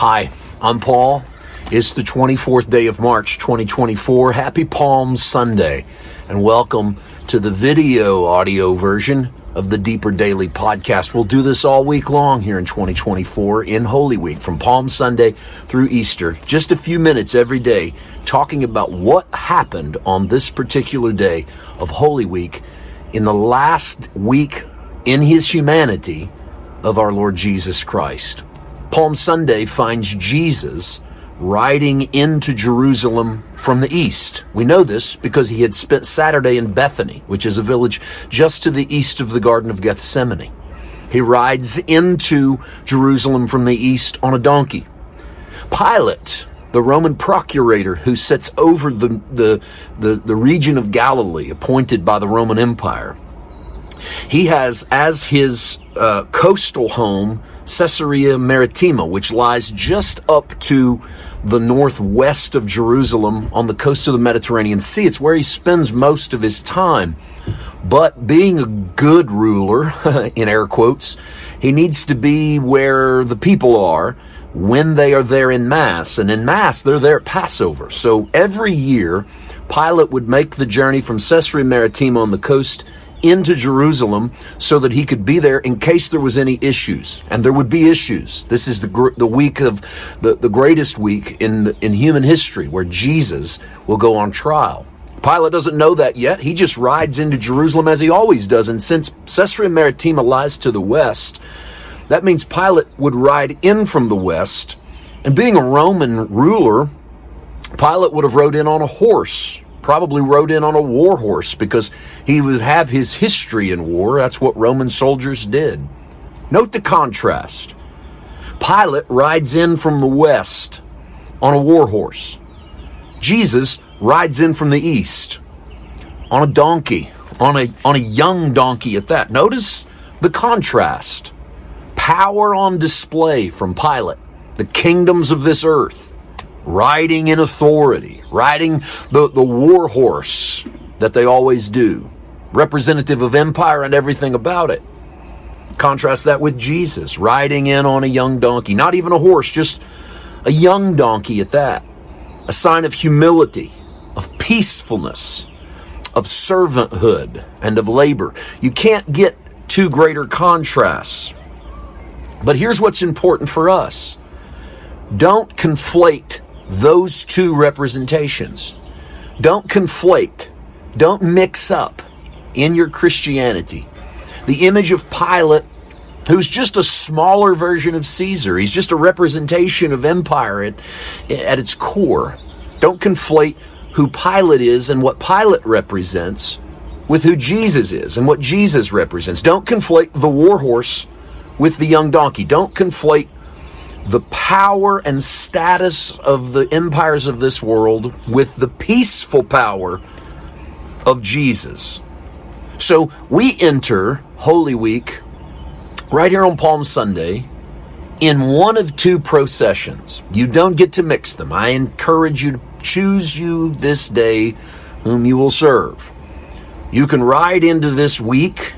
Hi, I'm Paul. It's the 24th day of March, 2024. Happy Palm Sunday, and welcome to the audio version of the Deeper Daily Podcast. We'll do this all week long here in 2024 in Holy Week, from Palm Sunday through Easter. Just a few minutes every day talking about what happened on this particular day of Holy Week in the last week in His humanity of our Lord Jesus Christ. Palm Sunday finds Jesus riding into Jerusalem from the east. We know this because he had spent Saturday in Bethany, which is a village just to the east of the Garden of Gethsemane. He rides into Jerusalem from the east on a donkey. Pilate, the Roman procurator who sits over the region of Galilee, appointed by the Roman Empire, he has as his coastal home Caesarea Maritima, which lies just up to the northwest of Jerusalem on the coast of the Mediterranean Sea. It's where he spends most of his time. But being a good ruler, in air quotes, he needs to be where the people are when they are there in Mass. And in Mass, they're there at Passover. So every year, Pilate would make the journey from Caesarea Maritima on the coast into Jerusalem so that he could be there in case there was any issues. And there would be issues. This is the week of the greatest week in human history, where Jesus will go on trial. Pilate doesn't know that yet. He just rides into Jerusalem as he always does. And since Caesarea Maritima lies to the west, that means Pilate would ride in from the west. And being a Roman ruler, Pilate would have rode in on a horse. Probably rode in on a war horse, because he would have his history in war. That's what Roman soldiers did. Note the contrast. Pilate rides in from the west on a war horse. Jesus rides in from the east on a donkey, on a young donkey at that. Notice the contrast. Power on display from Pilate. The kingdoms of this earth. Riding in authority, riding the war horse that they always do, representative of empire and everything about it. Contrast that with Jesus, riding in on a young donkey, not even a horse, just a young donkey at that. A sign of humility, of peacefulness, of servanthood, and of labor. You can't get two greater contrasts. But here's what's important for us. Don't conflate those two representations. Don't conflate. Don't mix up in your Christianity the image of Pilate, who's just a smaller version of Caesar. He's just a representation of empire at its core. Don't conflate who Pilate is and what Pilate represents with who Jesus is and what Jesus represents. Don't conflate the war horse with the young donkey. Don't conflate the power and status of the empires of this world with the peaceful power of Jesus. So we enter Holy Week right here on Palm Sunday in one of two processions. You don't get to mix them. I encourage you to choose you this day whom you will serve. You can ride into this week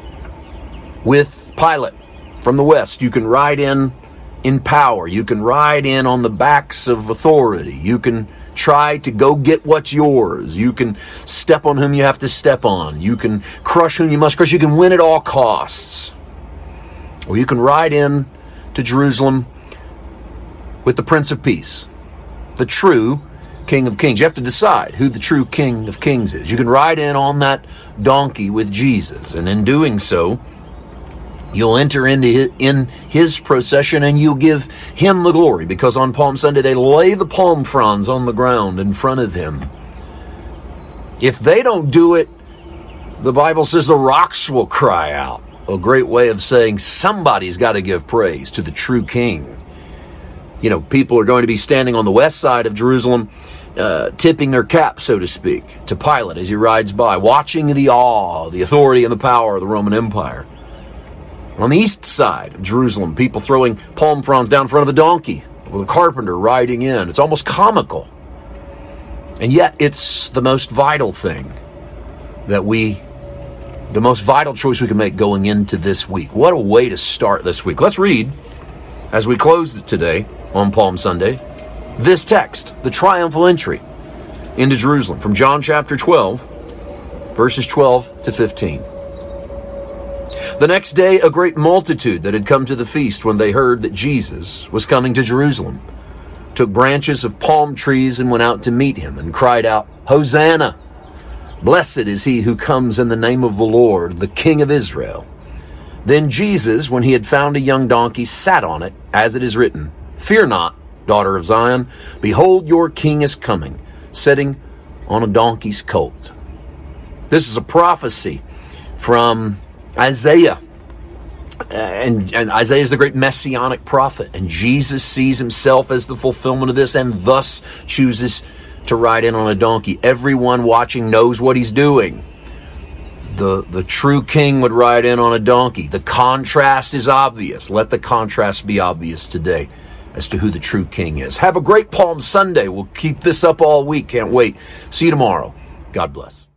with Pilate from the west. You can ride in power. You can ride in on the backs of authority. You can try to go get what's yours. You can step on whom you have to step on. You can crush whom you must crush. You can win at all costs. Or you can ride in to Jerusalem with the Prince of Peace, the true King of Kings. You have to decide who the true King of Kings is. You can ride in on that donkey with Jesus, and in doing so, you'll enter in his procession, and you'll give him the glory, because on Palm Sunday they lay the palm fronds on the ground in front of him. If they don't do it, the Bible says the rocks will cry out. A great way of saying somebody's got to give praise to the true King. You know, people are going to be standing on the west side of Jerusalem, tipping their cap, so to speak, to Pilate as he rides by, watching the awe, the authority, and the power of the Roman Empire. On the east side of Jerusalem, people throwing palm fronds down in front of the donkey, with a carpenter riding in. It's almost comical. And yet, it's the most vital thing the most vital choice we can make going into this week. What a way to start this week. Let's read, as we close today, on Palm Sunday, this text, the triumphal entry into Jerusalem from John chapter 12, verses 12 to 15. The next day, a great multitude that had come to the feast when they heard that Jesus was coming to Jerusalem took branches of palm trees and went out to meet him and cried out, Hosanna! Blessed is he who comes in the name of the Lord, the King of Israel. Then Jesus, when he had found a young donkey, sat on it, as it is written, Fear not, daughter of Zion. Behold, your king is coming, sitting on a donkey's colt. This is a prophecy from Isaiah. And Isaiah is the great messianic prophet. And Jesus sees himself as the fulfillment of this and thus chooses to ride in on a donkey. Everyone watching knows what he's doing. The true king would ride in on a donkey. The contrast is obvious. Let the contrast be obvious today as to who the true king is. Have a great Palm Sunday. We'll keep this up all week. Can't wait. See you tomorrow. God bless.